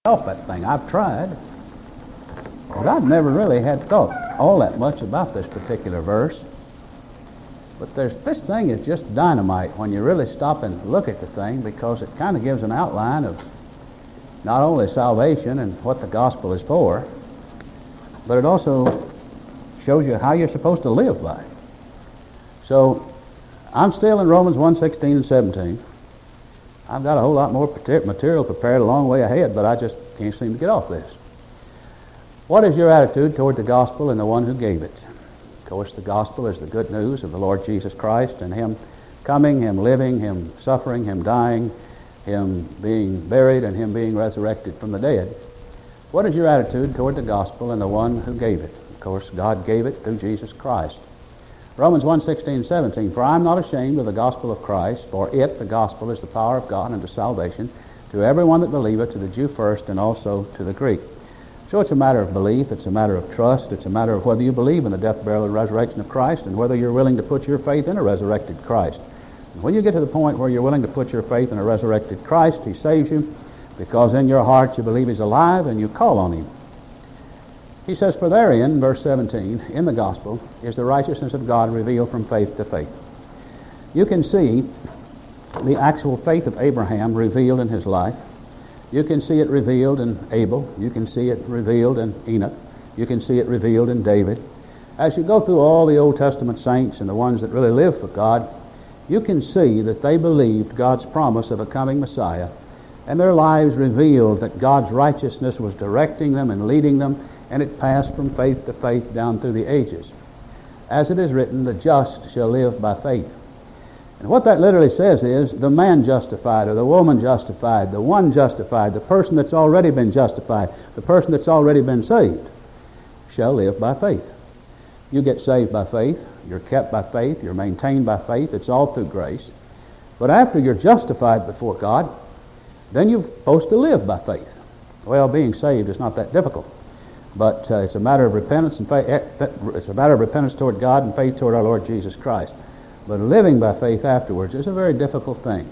off that thing. I've tried. But I've never really had thought all that much about this particular verse. But this thing is just dynamite when you really stop and look at the thing, because it kind of gives an outline of not only salvation and what the gospel is for, but it also shows you how you're supposed to live by it. So I'm still in Romans 1:16 and 17. I've got a whole lot more material prepared a long way ahead, but I just can't seem to get off this. What is your attitude toward the gospel and the one who gave it? Of course, the gospel is the good news of the Lord Jesus Christ and Him coming, Him living, Him suffering, Him dying, Him being buried, and Him being resurrected from the dead. What is your attitude toward the gospel and the one who gave it? Of course, God gave it through Jesus Christ. Romans 1:16 and 17, for I am not ashamed of the gospel of Christ, for it, the gospel, is the power of God unto salvation to everyone that believeth, to the Jew first, and also to the Greek. So it's a matter of belief, it's a matter of trust, it's a matter of whether you believe in the death, burial, and resurrection of Christ, and whether you're willing to put your faith in a resurrected Christ. And when you get to the point where you're willing to put your faith in a resurrected Christ, He saves you, because in your heart you believe He's alive and you call on Him. He says, for therein, verse 17, in the gospel, is the righteousness of God revealed from faith to faith. You can see the actual faith of Abraham revealed in his life. You can see it revealed in Abel. You can see it revealed in Enoch. You can see it revealed in David. As you go through all the Old Testament saints and the ones that really live for God, you can see that they believed God's promise of a coming Messiah, and their lives revealed that God's righteousness was directing them and leading them, and it passed from faith to faith down through the ages. As it is written, the just shall live by faith. And what that literally says is, the man justified, or the woman justified, the one justified, the person that's already been justified, the person that's already been saved, shall live by faith. You get saved by faith, you're kept by faith, you're maintained by faith, it's all through grace. But after you're justified before God, then you're supposed to live by faith. Well, being saved is not that difficult. But it's a matter of repentance and faith. It's a matter of repentance toward God and faith toward our Lord Jesus Christ. But living by faith afterwards is a very difficult thing.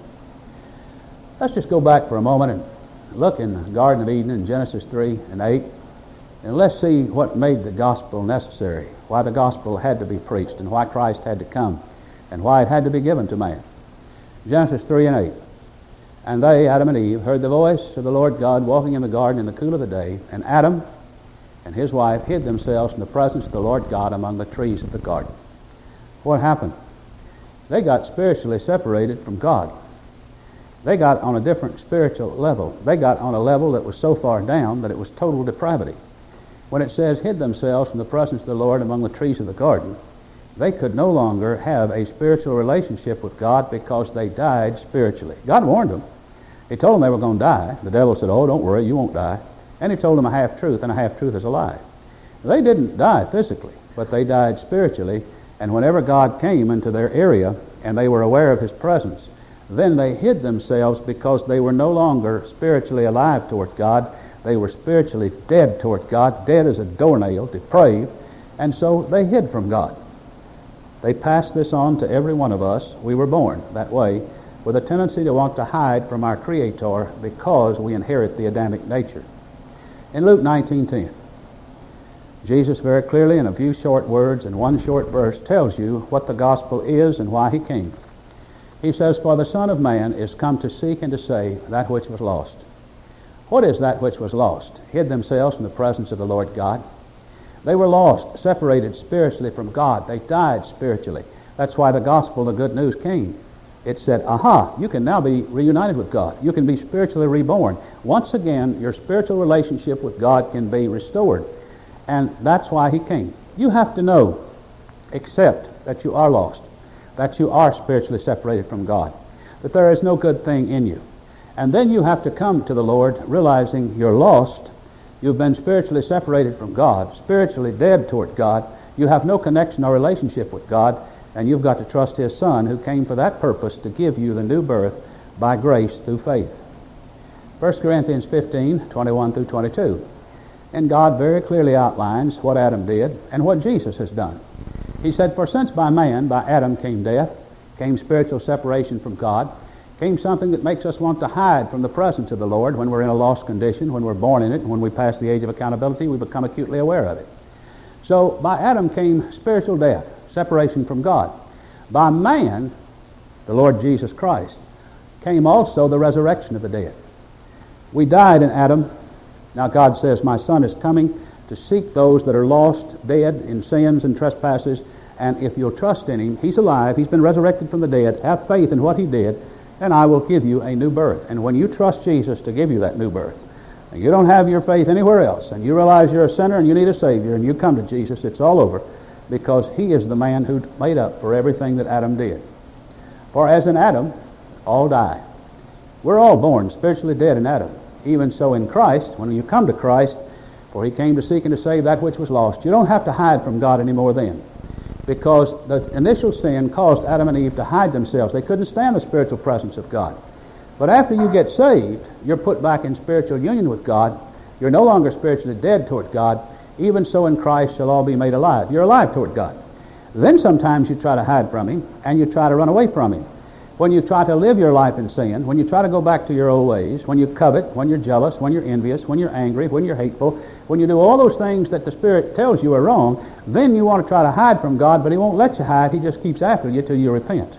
Let's just go back for a moment and look in the Garden of Eden in Genesis 3 and 8, and let's see what made the gospel necessary, why the gospel had to be preached, and why Christ had to come, and why it had to be given to man. Genesis 3 and 8. And they, Adam and Eve, heard the voice of the Lord God walking in the garden in the cool of the day, and Adam and his wife hid themselves in the presence of the Lord God among the trees of the garden. What happened? They got spiritually separated from God. They got on a different spiritual level. They got on a level that was so far down that it was total depravity. When it says hid themselves from the presence of the Lord among the trees of the garden, they could no longer have a spiritual relationship with God because they died spiritually. God warned them. He told them they were going to die. The devil said, oh, don't worry, you won't die. And he told them a half-truth, and a half-truth is a lie. They didn't die physically, but they died spiritually, and whenever God came into their area and they were aware of His presence, then they hid themselves because they were no longer spiritually alive toward God. They were spiritually dead toward God, dead as a doornail, depraved, and so they hid from God. They passed this on to every one of us. We were born that way, with a tendency to want to hide from our Creator because we inherit the Adamic nature. In Luke 19:10, Jesus very clearly in a few short words and one short verse tells you what the gospel is and why He came. He says, for the Son of Man is come to seek and to save that which was lost. What is that which was lost? Hid themselves from the presence of the Lord God. They were lost, separated spiritually from God. They died spiritually. That's why the gospel, the good news, came. It said, aha, you can now be reunited with God. You can be spiritually reborn. Once again, your spiritual relationship with God can be restored. And that's why He came. You have to know, accept that you are lost, that you are spiritually separated from God, that there is no good thing in you. And then you have to come to the Lord realizing you're lost. You've been spiritually separated from God, spiritually dead toward God. You have no connection or relationship with God. And you've got to trust His Son, who came for that purpose, to give you the new birth by grace through faith. 1 Corinthians 15:21 through 22. And God very clearly outlines what Adam did and what Jesus has done. He said, for since by man, by Adam came death, came spiritual separation from God, Came something that makes us want to hide from the presence of the Lord when we're in a lost condition, when we're born in it, and when we pass the age of accountability, we become acutely aware of it. So by Adam came spiritual death, separation from God. By man, the Lord Jesus Christ, came also the resurrection of the dead. We died in Adam. Now God says, my Son is coming to seek those that are lost, dead in sins and trespasses, and if you'll trust in him, he's alive, he's been resurrected from the dead, have faith in what he did, and I will give you a new birth. And when you trust Jesus to give you that new birth, and you don't have your faith anywhere else, and you realize you're a sinner and you need a Savior, and you come to Jesus, it's all over, because he is the man who made up for everything that Adam did. For as in Adam, all die. We're all born spiritually dead in Adam. Even so in Christ, when you come to Christ, for he came to seek and to save that which was lost, you don't have to hide from God anymore then. Because the initial sin caused Adam and Eve to hide themselves. They couldn't stand the spiritual presence of God. But after you get saved, you're put back in spiritual union with God. You're no longer spiritually dead toward God. Even so in Christ shall all be made alive. You're alive toward God. Then sometimes you try to hide from him, and you try to run away from him. When you try to live your life in sin, when you try to go back to your old ways, when you covet, when you're jealous, when you're envious, when you're angry, when you're hateful, when you do all those things that the Spirit tells you are wrong, then you want to try to hide from God, but he won't let you hide. He just keeps after you till you repent.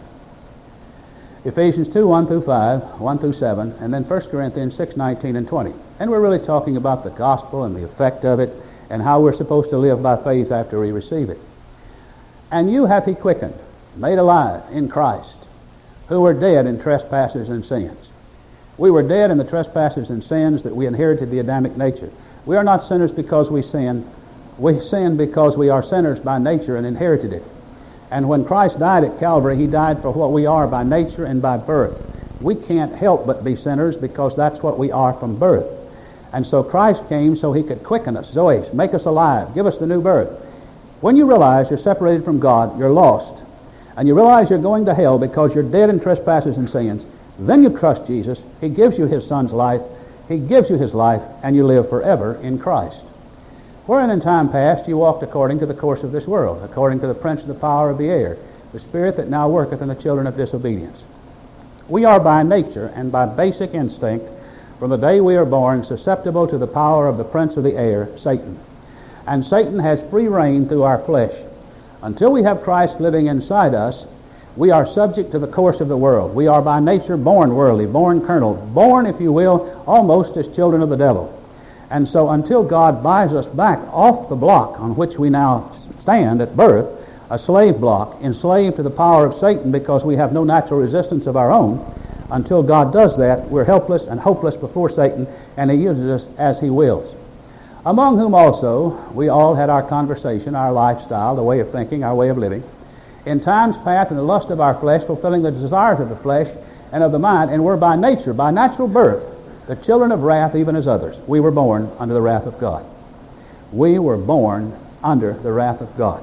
Ephesians 2, 1 through 5, 1 through 7, and then 1 Corinthians 6, 19 and 20. And we're really talking about the gospel and the effect of it and how we're supposed to live by faith after we receive it. And you hath he quickened, made alive in Christ, who were dead in trespasses and sins. We were dead in the trespasses and sins that we inherited the Adamic nature. We are not sinners because we sin. We sin because we are sinners by nature and inherited it. And when Christ died at Calvary, he died for what we are by nature and by birth. We can't help but be sinners because that's what we are from birth. And so Christ came so he could quicken us, Zoes, make us alive, give us the new birth. When you realize you're separated from God, you're lost, and you realize you're going to hell because you're dead in trespasses and sins, then you trust Jesus. He gives you his Son's life. He gives you his life, and you live forever in Christ. Wherein in time past you walked according to the course of this world, according to the prince of the power of the air, the spirit that now worketh in the children of disobedience. We are by nature and by basic instinct, from the day we are born, susceptible to the power of the prince of the air, Satan. And Satan has free reign through our flesh. Until we have Christ living inside us, we are subject to the course of the world. We are by nature born worldly, born carnal, born, if you will, almost as children of the devil. And so until God buys us back off the block on which we now stand at birth, a slave block, enslaved to the power of Satan because we have no natural resistance of our own, until God does that, we're helpless and hopeless before Satan, and he uses us as he wills. Among whom also we all had our conversation, our lifestyle, the way of thinking, our way of living, in times past in the lust of our flesh, fulfilling the desires of the flesh and of the mind, and were by nature, by natural birth, the children of wrath even as others. We were born under the wrath of God. We were born under the wrath of God.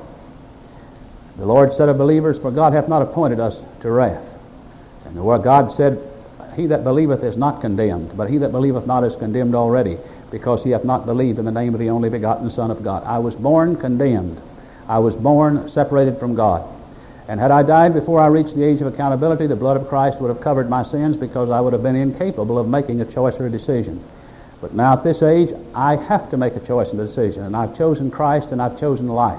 The Lord said of believers, for God hath not appointed us to wrath. And where God said, he that believeth is not condemned, but he that believeth not is condemned already, because he hath not believed in the name of the only begotten Son of God. I was born condemned. I was born separated from God. And had I died before I reached the age of accountability, the blood of Christ would have covered my sins, because I would have been incapable of making a choice or a decision. But now at this age, I have to make a choice and a decision, and I've chosen Christ and I've chosen life.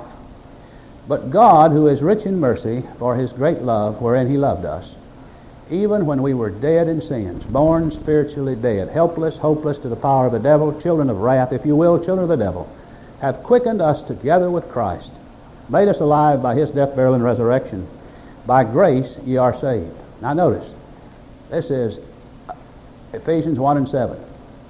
But God, who is rich in mercy, for his great love wherein he loved us, even when we were dead in sins, born spiritually dead, helpless, hopeless to the power of the devil, children of wrath, if you will, children of the devil, hath quickened us together with Christ, made us alive by his death, burial, and resurrection. By grace ye are saved. Now notice, this is Ephesians 1 and 7.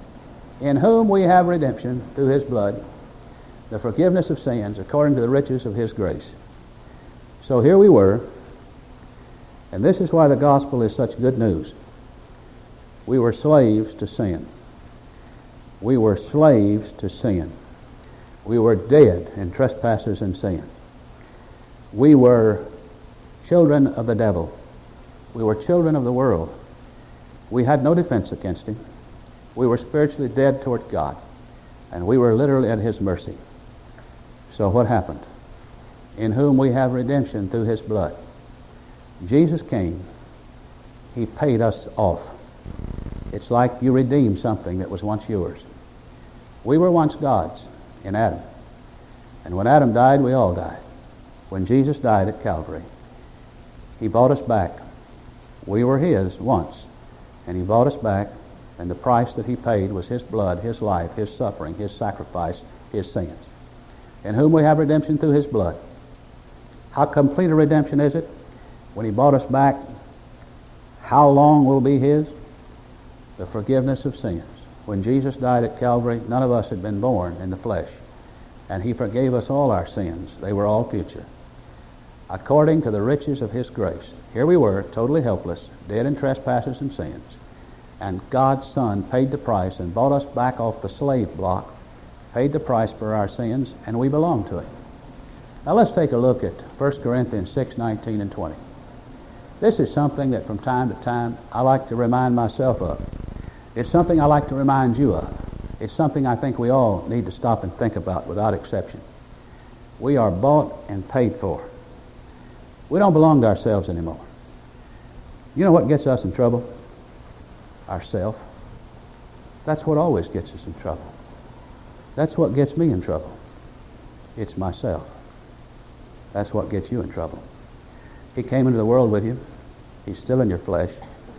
In whom we have redemption through his blood, the forgiveness of sins, according to the riches of his grace. So here we were, and this is why the gospel is such good news. We were slaves to sin. We were slaves to sin. We were dead in trespasses and sin. We were children of the devil. We were children of the world. We had no defense against him. We were spiritually dead toward God, and we were literally at his mercy. So what happened? In whom we have redemption through his blood. Jesus came. He paid us off. It's like you redeemed something that was once yours. We were once God's in Adam. And when Adam died, we all died. When Jesus died at Calvary, He bought us back. We were His once, and He bought us back, and the price that He paid was His blood, His life, His suffering, His sacrifice, His sins, in whom we have redemption through His blood. How complete a redemption is it? When He bought us back, how long will be His? The forgiveness of sins. When Jesus died at Calvary, none of us had been born in the flesh, and He forgave us all our sins. They were all future. According to the riches of His grace. Here we were, totally helpless, dead in trespasses and sins, and God's Son paid the price and bought us back off the slave block, paid the price for our sins, and we belong to Him. Now let's take a look at 1 Corinthians 6:19 and 20. This is something that from time to time I like to remind myself of. It's something I like to remind you of. It's something I think we all need to stop and think about without exception. We are bought and paid for. We don't belong to ourselves anymore. You know what gets us in trouble? Ourself. That's what always gets us in trouble. That's what gets me in trouble. It's myself. That's what gets you in trouble. He came into the world with you. He's still in your flesh.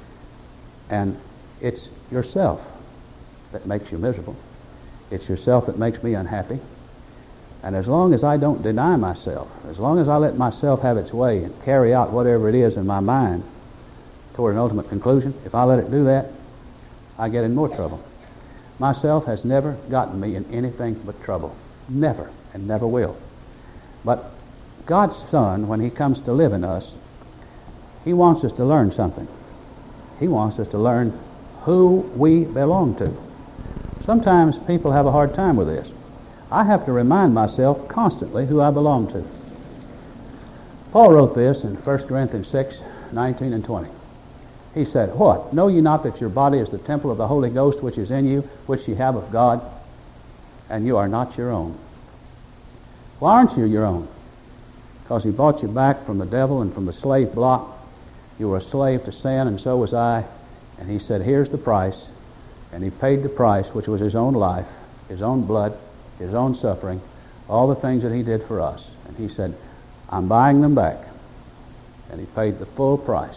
And it's yourself that makes you miserable. It's yourself that makes me unhappy. And as long as I don't deny myself, as long as I let myself have its way and carry out whatever it is in my mind toward an ultimate conclusion, if I let it do that, I get in more trouble. Myself has never gotten me in anything but trouble. Never, and never will. But God's Son, when He comes to live in us, He wants us to learn something. He wants us to learn who we belong to. Sometimes people have a hard time with this. I have to remind myself constantly who I belong to. Paul wrote this in 1 Corinthians 6:19 and 20. He said, "What? Know ye not that your body is the temple of the Holy Ghost which is in you, which ye have of God, and you are not your own?" Why aren't you your own? Because He bought you back from the devil and from the slave block. You were a slave to sin, and so was I. And He said, here's the price. And He paid the price, which was His own life, His own blood, His own suffering, all the things that He did for us. And He said, I'm buying them back. And He paid the full price.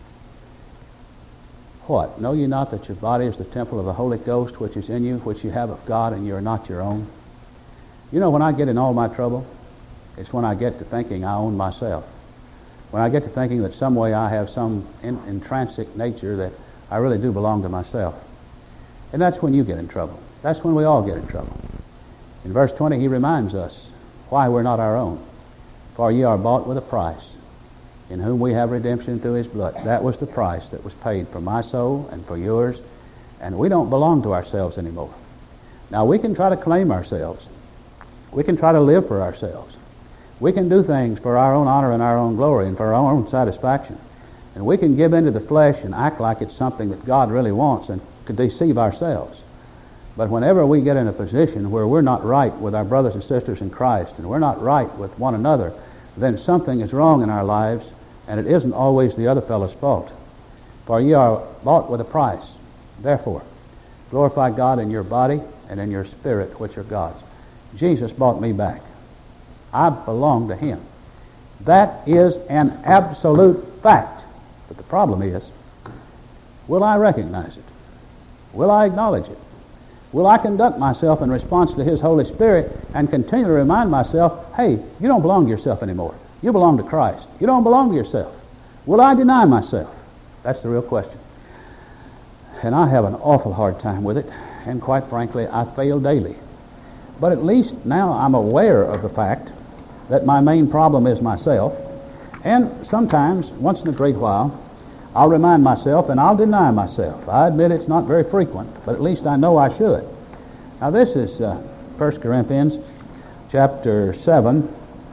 What? Know ye not that your body is the temple of the Holy Ghost which is in you, which you have of God, and you are not your own? You know, when I get in all my trouble, it's when I get to thinking I own myself. When I get to thinking that some way I have some intrinsic nature that I really do belong to myself. And that's when you get in trouble. That's when we all get in trouble. In verse 20, he reminds us why we're not our own. For ye are bought with a price, in whom we have redemption through his blood. That was the price that was paid for my soul and for yours. And we don't belong to ourselves anymore. Now, we can try to claim ourselves. We can try to live for ourselves. We can do things for our own honor and our own glory and for our own satisfaction. And we can give into the flesh and act like it's something that God really wants and to deceive ourselves. But whenever we get in a position where we're not right with our brothers and sisters in Christ and we're not right with one another, then something is wrong in our lives, and it isn't always the other fellow's fault. For ye are bought with a price. Therefore, glorify God in your body and in your spirit, which are God's. Jesus bought me back. I belong to him. That is an absolute fact. But the problem is, will I recognize it? Will I acknowledge it? Will I conduct myself in response to his Holy Spirit and continue to remind myself, hey, you don't belong to yourself anymore. You belong to Christ. You don't belong to yourself. Will I deny myself? That's the real question. And I have an awful hard time with it, and quite frankly, I fail daily. But at least now I'm aware of the fact that my main problem is myself, and sometimes, once in a great while, I'll remind myself and I'll deny myself. I admit it's not very frequent, but at least I know I should. Now this is 1 Corinthians chapter 7,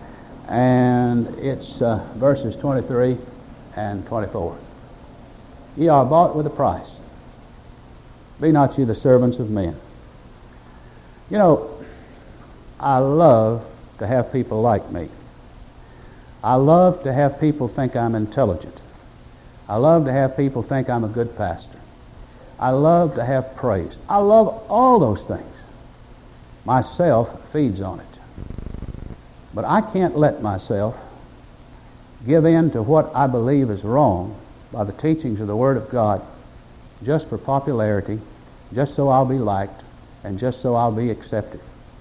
and it's verses 23 and 24. Ye are bought with a price. Be not ye the servants of men. You know, I love to have people like me. I love to have people think I'm intelligent. I love to have people think I'm a good pastor. I love to have praise. I love all those things. Myself feeds on it. But I can't let myself give in to what I believe is wrong by the teachings of the Word of God just for popularity, just so I'll be liked, and just so I'll be accepted.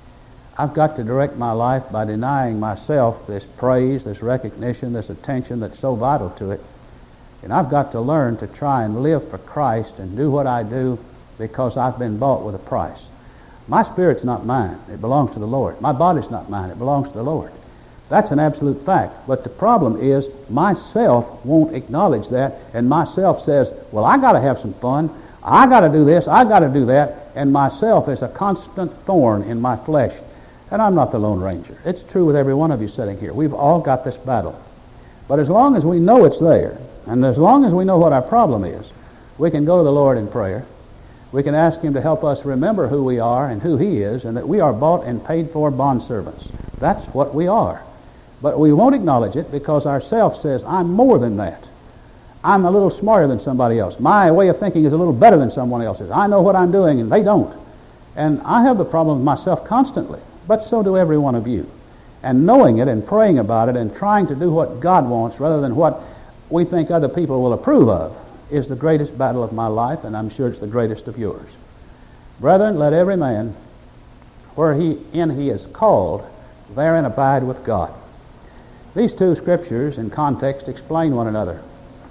I've got to direct my life by denying myself this praise, this recognition, this attention that's so vital to it. And I've got to learn to try and live for Christ and do what I do because I've been bought with a price. My spirit's not mine. It belongs to the Lord. My body's not mine. It belongs to the Lord. That's an absolute fact. But the problem is myself won't acknowledge that, and myself says, well, I got to have some fun. I got to do this. I got to do that. And myself is a constant thorn in my flesh. And I'm not the Lone Ranger. It's true with every one of you sitting here. We've all got this battle. But as long as we know it's there, and as long as we know what our problem is, we can go to the Lord in prayer. We can ask Him to help us remember who we are and who He is, and that we are bought and paid for bondservants. That's what we are. But we won't acknowledge it because our self says, I'm more than that. I'm a little smarter than somebody else. My way of thinking is a little better than someone else's. I know what I'm doing and they don't. And I have the problem with myself constantly, but so do every one of you. And knowing it and praying about it and trying to do what God wants rather than what we think other people will approve of is the greatest battle of my life, and I'm sure it's the greatest of yours. Brethren, let every man, where he is called, therein abide with God. These two scriptures in context explain one another.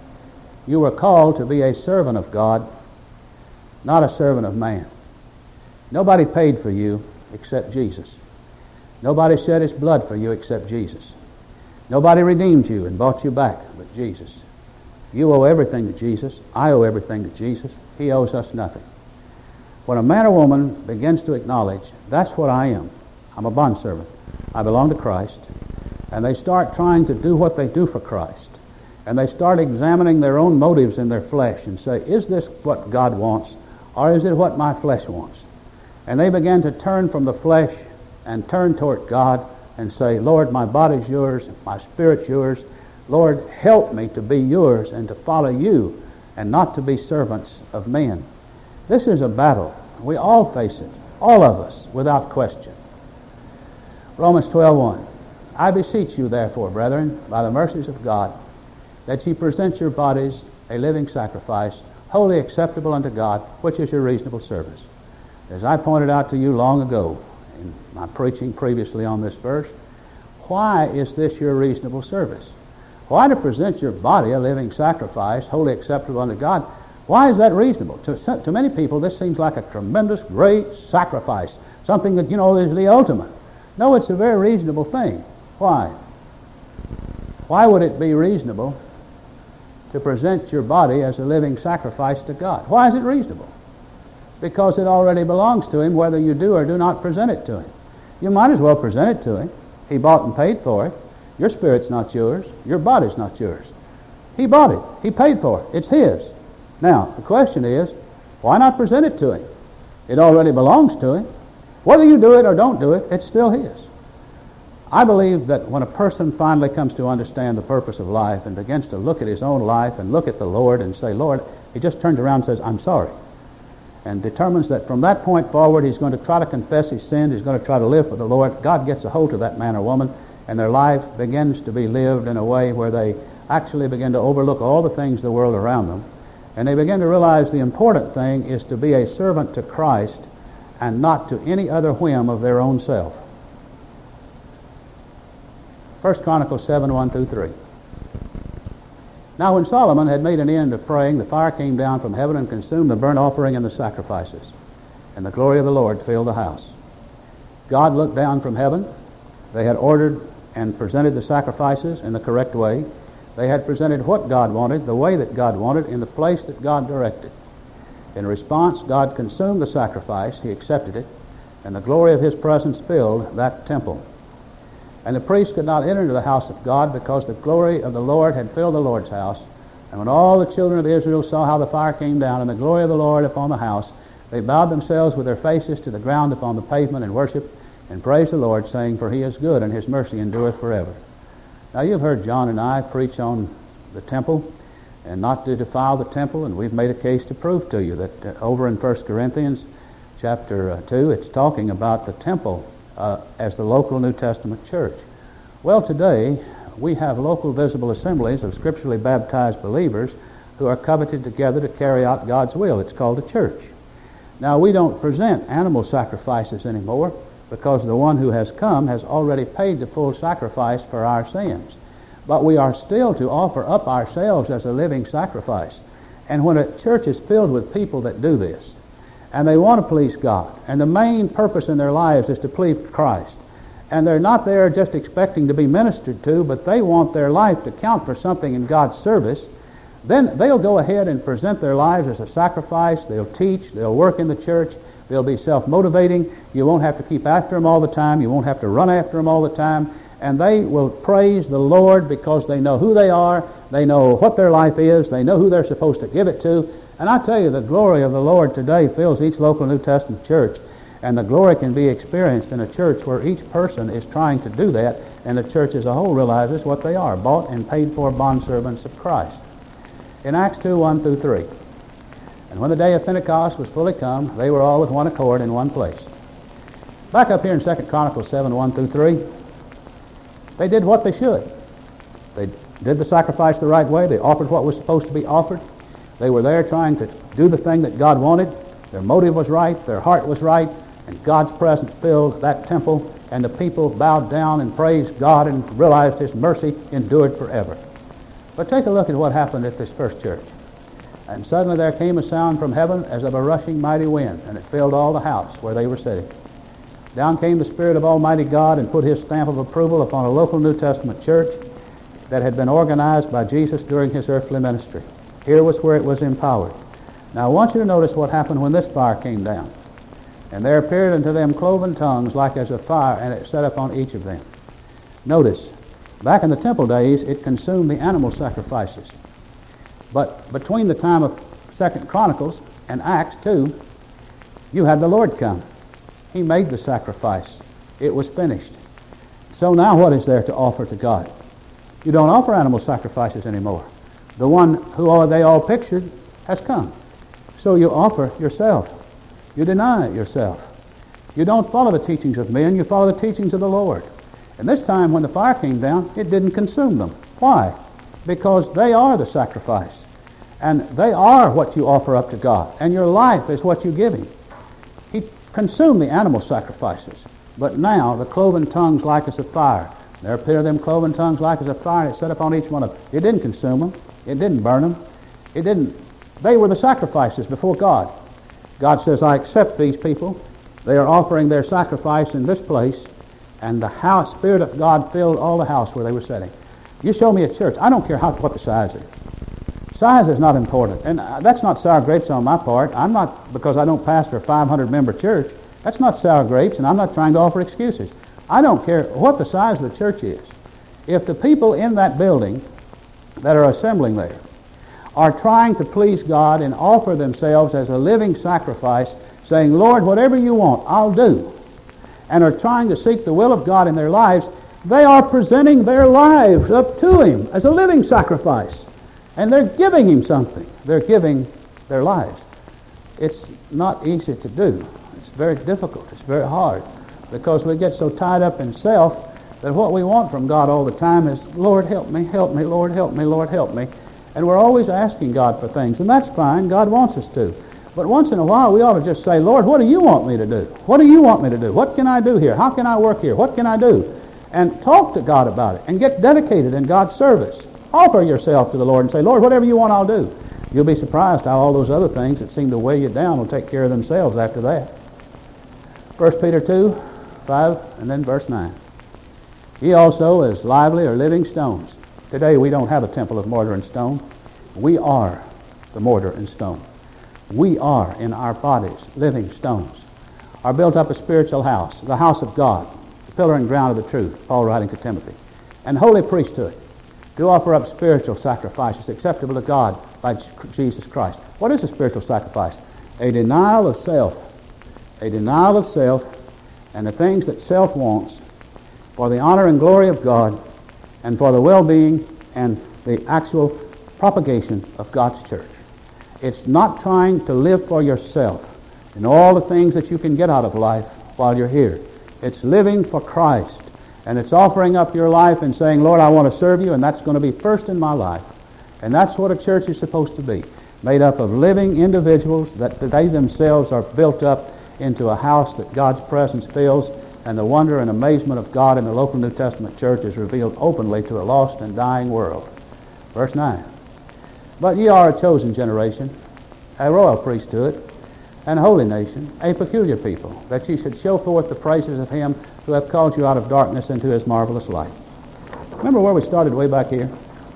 You were called to be a servant of God, not a servant of man. Nobody paid for you except Jesus. Nobody shed His blood for you except Jesus. Nobody redeemed you and bought you back but Jesus. You owe everything to Jesus. I owe everything to Jesus. He owes us nothing. When a man or woman begins to acknowledge, that's what I am. I'm a bondservant. I belong to Christ. And they start trying to do what they do for Christ. And they start examining their own motives in their flesh and say, is this what God wants, or is it what my flesh wants? And they begin to turn from the flesh and turn toward God and say, Lord, my body's yours, my spirit's yours. Lord, help me to be yours and to follow you and not to be servants of men. This is a battle. We all face it, all of us, without question. Romans 12:1. I beseech you, therefore, brethren, by the mercies of God, that ye present your bodies a living sacrifice, wholly acceptable unto God, which is your reasonable service. As I pointed out to you long ago in my preaching previously on this verse, why is this your reasonable service? Why to present your body a living sacrifice, wholly acceptable unto God? Why is that reasonable? To many people, this seems like a tremendous, great sacrifice, something that, is the ultimate. No, it's a very reasonable thing. Why? Why would it be reasonable to present your body as a living sacrifice to God? Why is it reasonable? Because it already belongs to Him, whether you do or do not present it to Him. You might as well present it to Him. He bought and paid for it. Your spirit's not yours. Your body's not yours. He bought it. He paid for it. It's His. Now, the question is, why not present it to Him? It already belongs to Him. Whether you do it or don't do it, it's still His. I believe that when a person finally comes to understand the purpose of life and begins to look at his own life and look at the Lord and say, Lord, he just turns around and says, I'm sorry. And determines that from that point forward he's going to try to confess his sins, he's going to try to live for the Lord. God gets a hold of that man or woman, and their life begins to be lived in a way where they actually begin to overlook all the things of the world around them. And they begin to realize the important thing is to be a servant to Christ and not to any other whim of their own self. 1 Chronicles 7:1-3. Now when Solomon had made an end of praying, the fire came down from heaven and consumed the burnt offering and the sacrifices. And the glory of the Lord filled the house. God looked down from heaven. They had ordered and presented the sacrifices in the correct way. They had presented what God wanted, the way that God wanted, in the place that God directed. In response, God consumed the sacrifice. He accepted it. And the glory of His presence filled that temple. And the priest could not enter into the house of God because the glory of the Lord had filled the Lord's house. And when all the children of Israel saw how the fire came down and the glory of the Lord upon the house, they bowed themselves with their faces to the ground upon the pavement and worshiped and praised the Lord, saying, For He is good, and His mercy endureth forever. Now you've heard John and I preach on the temple. and not to defile the temple. And we've made a case to prove to you that over in 1 Corinthians chapter 2, it's talking about the temple as the local New Testament church. Well, today we have local visible assemblies of scripturally baptized believers who are covenanted together to carry out God's will. It's called a church. Now, we don't present animal sacrifices anymore because the one who has come has already paid the full sacrifice for our sins. But we are still to offer up ourselves as a living sacrifice. And when a church is filled with people that do this, and they want to please God, and the main purpose in their lives is to please Christ, and they're not there just expecting to be ministered to, but they want their life to count for something in God's service, then they'll go ahead and present their lives as a sacrifice. They'll teach, they'll work in the church, they'll be self-motivating. You won't have to keep after them all the time, you won't have to run after them all the time, and they will praise the Lord because they know who they are, they know what their life is, they know who they're supposed to give it to. And I tell you, the glory of the Lord today fills each local New Testament church, and the glory can be experienced in a church where each person is trying to do that, and the church as a whole realizes what they are, bought and paid for bondservants of Christ. In Acts 2, 1 through 3, and when the day of Pentecost was fully come, they were all with one accord in one place. Back up here in 2 Chronicles 7, 1 through 3, they did what they should. They did the sacrifice the right way. They offered what was supposed to be offered. They were there trying to do the thing that God wanted. Their motive was right, their heart was right, and God's presence filled that temple, and the people bowed down and praised God and realized His mercy endured forever. But take a look at what happened at this first church. And suddenly there came a sound from heaven as of a rushing mighty wind, and it filled all the house where they were sitting. Down came the Spirit of Almighty God and put His stamp of approval upon a local New Testament church that had been organized by Jesus during His earthly ministry. Here was where it was empowered. Now I want you to notice what happened when this fire came down. And there appeared unto them cloven tongues like as of fire, and it set upon each of them. Notice, back in the temple days, it consumed the animal sacrifices. But between the time of 2 Chronicles and Acts 2, you had the Lord come. He made the sacrifice. It was finished. So now what is there to offer to God? You don't offer animal sacrifices anymore. The one who they all pictured has come. So you offer yourself. You deny yourself. You don't follow the teachings of men, you follow the teachings of the Lord. And this time when the fire came down, it didn't consume them. Why? Because they are the sacrifice. And they are what you offer up to God. And your life is what you give Him. He consumed the animal sacrifices. But now the cloven tongues like as of fire. There appear them cloven tongues like as of fire, and it set upon each one of them. It didn't consume them. It didn't burn them. It didn't. They were the sacrifices before God. God says, I accept these people. They are offering their sacrifice in this place, and the house, Spirit of God filled all the house where they were sitting. You show me a church. I don't care what the size is. Size is not important, and that's not sour grapes on my part. I'm not, because I don't pastor a 500-member church, that's not sour grapes, and I'm not trying to offer excuses. I don't care what the size of the church is. If the people in that building that are assembling there are trying to please God and offer themselves as a living sacrifice, saying, Lord, whatever you want, I'll do, and are trying to seek the will of God in their lives, they are presenting their lives up to Him as a living sacrifice. And they're giving Him something. They're giving their lives. It's not easy to do. It's very difficult. It's very hard, because we get so tied up in self that what we want from God all the time is, Lord, help me, Lord, help me, Lord, help me. And we're always asking God for things, and that's fine. God wants us to. But once in a while, we ought to just say, Lord, what do you want me to do? What do you want me to do? What can I do here? How can I work here? What can I do? And talk to God about it, and get dedicated in God's service. Offer yourself to the Lord and say, Lord, whatever you want, I'll do. You'll be surprised how all those other things that seem to weigh you down will take care of themselves after that. 1 Peter 2, 5, and then verse 9. Ye also as lively or living stones. Today we don't have a temple of mortar and stone. We are the mortar and stone. We are in our bodies living stones. Are built up a spiritual house, the house of God, the pillar and ground of the truth, Paul writing to Timothy, and holy priesthood, to offer up spiritual sacrifices acceptable to God by Jesus Christ. What is a spiritual sacrifice? A denial of self. A denial of self and the things that self wants for the honor and glory of God and for the well-being and the actual propagation of God's church. It's not trying to live for yourself and all the things that you can get out of life while you're here. It's living for Christ. And it's offering up your life and saying, Lord, I want to serve you, and that's going to be first in my life. And that's what a church is supposed to be, made up of living individuals that they themselves are built up into a house that God's presence fills, and the wonder and amazement of God in the local New Testament church is revealed openly to a lost and dying world. Verse 9. But ye are a chosen generation, a royal priesthood, and a holy nation, a peculiar people, that ye should show forth the praises of him who hath called you out of darkness into his marvelous light. Remember where we started way back here?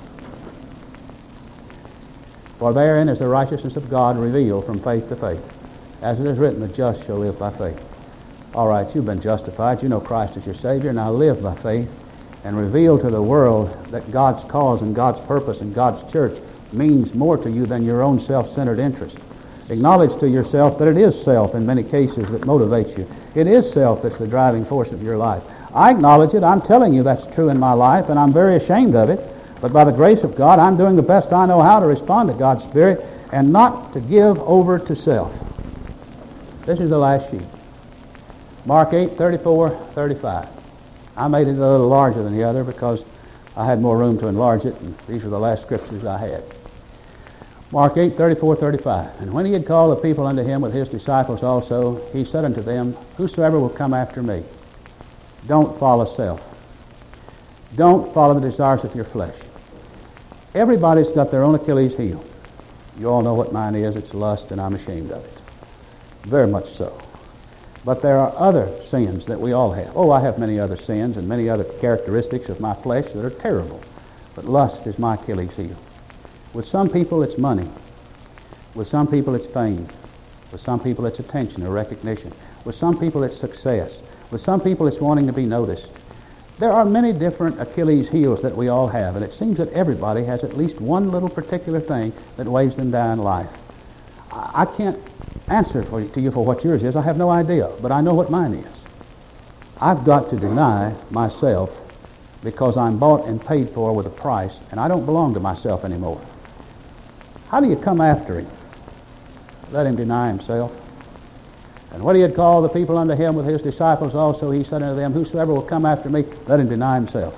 For therein is the righteousness of God revealed from faith to faith. As it is written, the just shall live by faith. All right, you've been justified. You know Christ is your Savior. Now live by faith and reveal to the world that God's cause and God's purpose and God's church means more to you than your own self-centered interest. Acknowledge to yourself that it is self in many cases that motivates you. It is self that's the driving force of your life. I acknowledge it. I'm telling you that's true in my life, and I'm very ashamed of it. But by the grace of God, I'm doing the best I know how to respond to God's Spirit and not to give over to self. This is the last sheet. Mark 8:34-35. I made it a little larger than the other because I had more room to enlarge it, and these were the last scriptures I had. Mark 8:34-35. And when he had called the people unto him with his disciples also, he said unto them, Whosoever will come after me, don't follow self. Don't follow the desires of your flesh. Everybody's got their own Achilles heel. You all know what mine is. It's lust, and I'm ashamed of it. Very much so. But there are other sins that we all have. Oh, I have many other sins and many other characteristics of my flesh that are terrible. But lust is my Achilles heel. With some people, it's money. With some people, it's fame. With some people, it's attention or recognition. With some people, it's success. With some people, it's wanting to be noticed. There are many different Achilles heels that we all have, and it seems that everybody has at least one little particular thing that weighs them down in life. I can't answer to you for what yours is. I have no idea, but I know what mine is. I've got to deny myself because I'm bought and paid for with a price, and I don't belong to myself anymore. How do you come after him? Let him deny himself. And when he had called the people unto him with his disciples also, he said unto them, Whosoever will come after me, let him deny himself.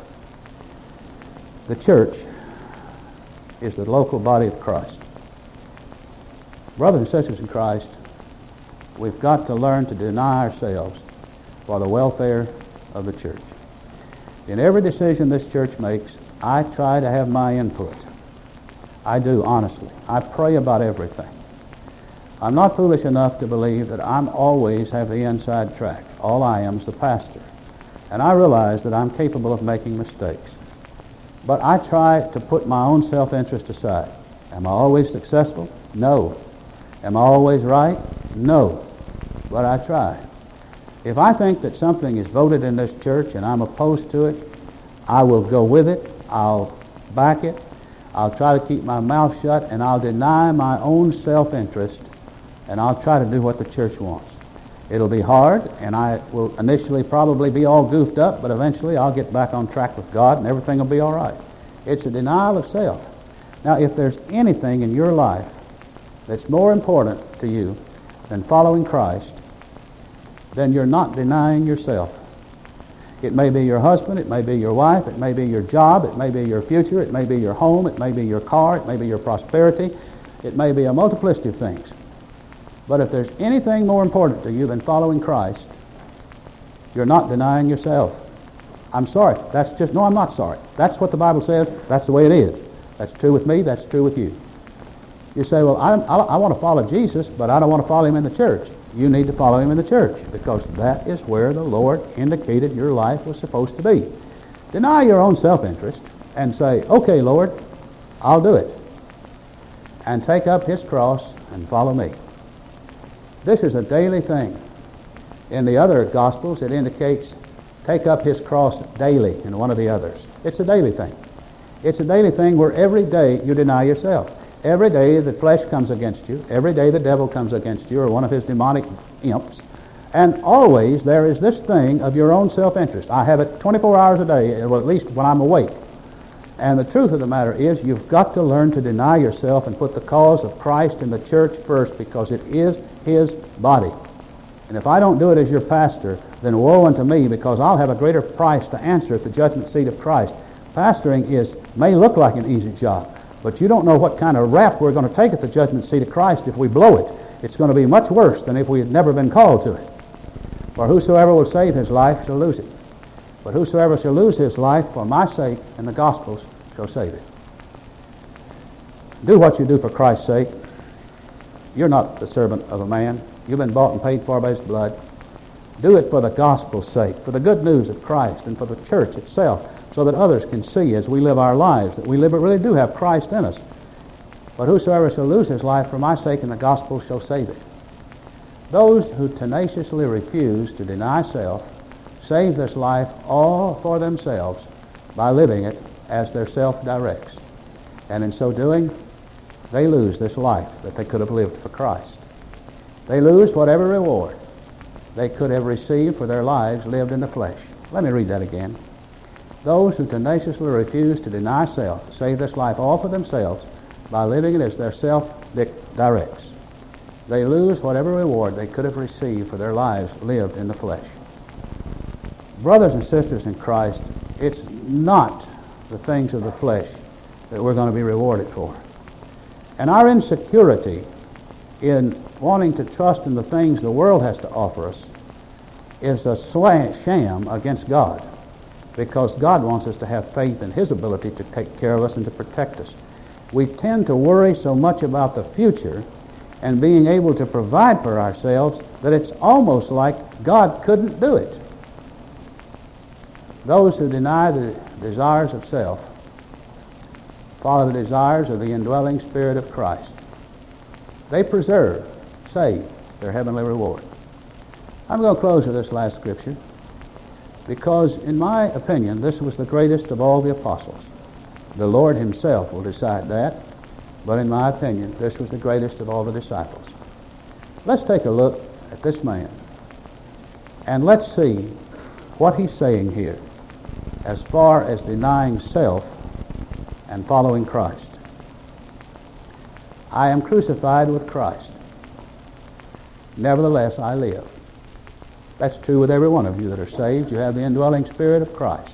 The church is the local body of Christ. Brothers and sisters in Christ, we've got to learn to deny ourselves for the welfare of the church. In every decision this church makes, I try to have my input. I do, honestly. I pray about everything. I'm not foolish enough to believe that I'm always have the inside track. All I am is the pastor. And I realize that I'm capable of making mistakes. But I try to put my own self-interest aside. Am I always successful? No. Am I always right? No. But I try. If I think that something is voted in this church and I'm opposed to it, I will go with it. I'll back it. I'll try to keep my mouth shut, and I'll deny my own self-interest, and I'll try to do what the church wants. It'll be hard, and I will initially probably be all goofed up, but eventually I'll get back on track with God, and everything will be all right. It's a denial of self. Now, if there's anything in your life that's more important to you than following Christ, then you're not denying yourself. It may be your husband, it may be your wife, it may be your job, it may be your future, it may be your home, it may be your car, it may be your prosperity, it may be a multiplicity of things. But if there's anything more important to you than following Christ, you're not denying yourself. I'm sorry. No, I'm not sorry. That's what the Bible says. That's the way it is. That's true with me. That's true with you. You say, well, I want to follow Jesus, but I don't want to follow him in the church. You need to follow him in the church because that is where the Lord indicated your life was supposed to be. Deny your own self-interest and say, okay, Lord, I'll do it. And take up his cross and follow me. This is a daily thing. In the other Gospels, it indicates take up his cross daily in one of the others. It's a daily thing. It's a daily thing where every day you deny yourself. Every day the flesh comes against you. Every day the devil comes against you or one of his demonic imps. And always there is this thing of your own self-interest. I have it 24 hours a day, or at least when I'm awake. And the truth of the matter is, you've got to learn to deny yourself and put the cause of Christ in the church first, because it is His body. And if I don't do it as your pastor, then woe unto me, because I'll have a greater price to answer at the judgment seat of Christ. Pastoring may look like an easy job, but you don't know what kind of rap we're going to take at the judgment seat of Christ if we blow it. It's going to be much worse than if we had never been called to it. For whosoever will save his life shall lose it. But whosoever shall lose his life for my sake and the gospel's shall save it. Do what you do for Christ's sake. You're not the servant of a man. You've been bought and paid for by His blood. Do it for the gospel's sake, for the good news of Christ, and for the church itself, so that others can see as we live our lives that we really do have Christ in us. But whosoever shall lose his life for my sake and the gospel shall save it. Those who tenaciously refuse to deny self save this life all for themselves by living it as their self directs. And in so doing, they lose this life that they could have lived for Christ. They lose whatever reward they could have received for their lives lived in the flesh. Let me read that again. Those who tenaciously refuse to deny self save this life all for themselves by living it as their self directs. They lose whatever reward they could have received for their lives lived in the flesh. Brothers and sisters in Christ, it's not the things of the flesh that we're going to be rewarded for. And our insecurity in wanting to trust in the things the world has to offer us is a sham against God, because God wants us to have faith in His ability to take care of us and to protect us. We tend to worry so much about the future and being able to provide for ourselves that it's almost like God couldn't do it. Those who deny the desires of self follow the desires of the indwelling Spirit of Christ. They save their heavenly reward. I'm going to close with this last scripture, because in my opinion this was the greatest of all the apostles. The Lord Himself will decide that, but in my opinion this was the greatest of all the disciples. Let's take a look at this man, and let's see what he's saying here as far as denying self and following Christ. I am crucified with Christ. Nevertheless I live. That's true with every one of you that are saved. You have the indwelling Spirit of Christ.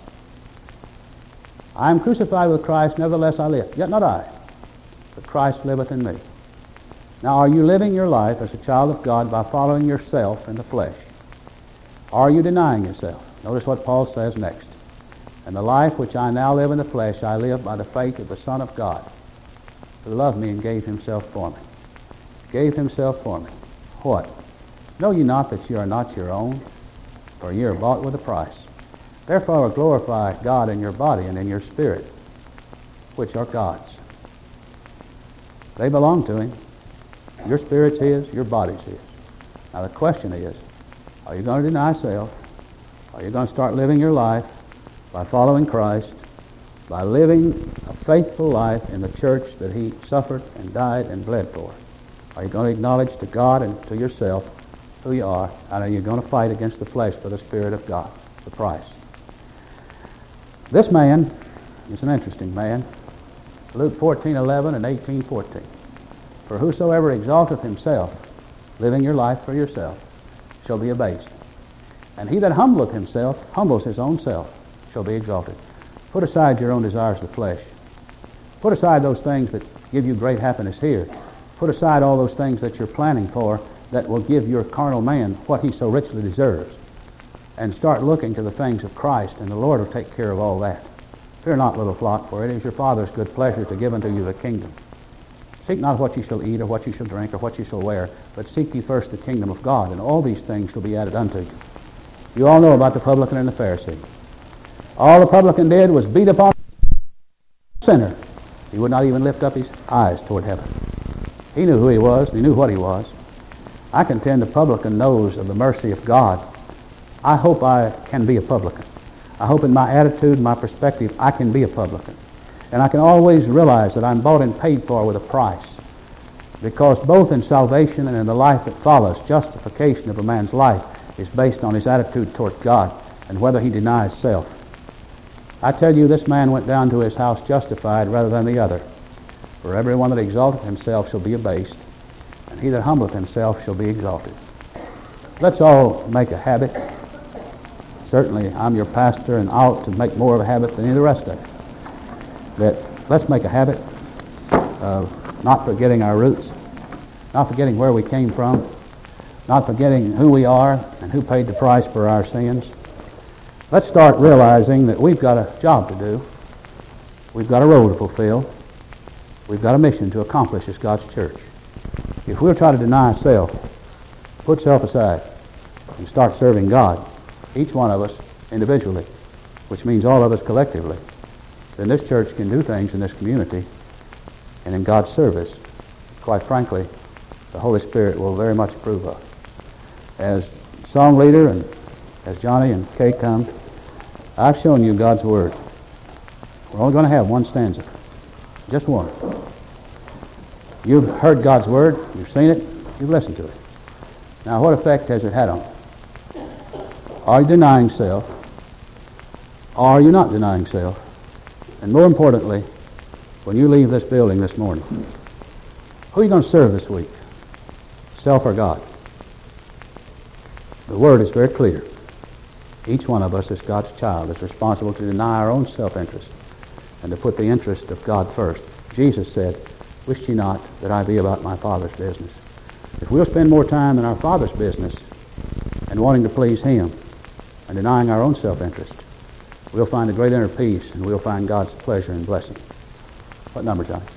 I am crucified with Christ, nevertheless I live. Yet not I, but Christ liveth in me. Now, are you living your life as a child of God by following yourself in the flesh? Are you denying yourself? Notice what Paul says next. And the life which I now live in the flesh, I live by the faith of the Son of God, who loved me and gave Himself for me. Gave Himself for me. What? Know ye not that ye are not your own, for ye are bought with a price? Therefore glorify God in your body and in your spirit, which are God's. They belong to Him. Your spirit's His, your body's His. Now the question is, are you going to deny self? Are you going to start living your life by following Christ, by living a faithful life in the church that He suffered and died and bled for? Are you going to acknowledge to God and to yourself who you are, and are you going to fight against the flesh for the Spirit of God, the price? This man is an interesting man. Luke 14:11 and 18:14. For whosoever exalteth himself, living your life for yourself, shall be abased. And he that humbleth himself, humbles his own self, shall be exalted. Put aside your own desires of the flesh. Put aside those things that give you great happiness here. Put aside all those things that you're planning for that will give your carnal man what he so richly deserves. And start looking to the things of Christ, and the Lord will take care of all that. Fear not, little flock, for it is your Father's good pleasure to give unto you the kingdom. Seek not what ye shall eat, or what ye shall drink, or what ye shall wear, but seek ye first the kingdom of God, and all these things shall be added unto you. You all know about the publican and the Pharisee. All the publican did was beat upon the sinner. He would not even lift up his eyes toward heaven. He knew who he was, and he knew what he was. I contend the publican knows of the mercy of God. I hope I can be a publican. I hope in my attitude and my perspective I can be a publican. And I can always realize that I'm bought and paid for with a price. Because both in salvation and in the life that follows, justification of a man's life is based on his attitude toward God and whether he denies self. I tell you, this man went down to his house justified rather than the other. For everyone that exalteth himself shall be abased, and he that humbleth himself shall be exalted. Let's all make a habit. Certainly, I'm your pastor and ought to make more of a habit than any of the rest of you. That let's make a habit of not forgetting our roots, not forgetting where we came from, not forgetting who we are and who paid the price for our sins. Let's start realizing that we've got a job to do. We've got a role to fulfill. We've got a mission to accomplish as God's church. If we'll try to deny self, put self aside, and start serving God, each one of us individually, which means all of us collectively, then this church can do things in this community and in God's service, quite frankly, the Holy Spirit will very much approve of. As song leader and as Johnny and Kay come, I've shown you God's Word. We're only going to have one stanza. Just one. You've heard God's Word. You've seen it. You've listened to it. Now, what effect has it had on you? Are you denying self? Or are you not denying self? And more importantly, when you leave this building this morning, who are you going to serve this week? Self or God? The Word is very clear. Each one of us as God's child is responsible to deny our own self-interest and to put the interest of God first. Jesus said, "Wist ye not that I be about my Father's business?" If we'll spend more time in our Father's business and wanting to please Him and denying our own self-interest, we'll find a great inner peace and we'll find God's pleasure and blessing. What number, Johnny?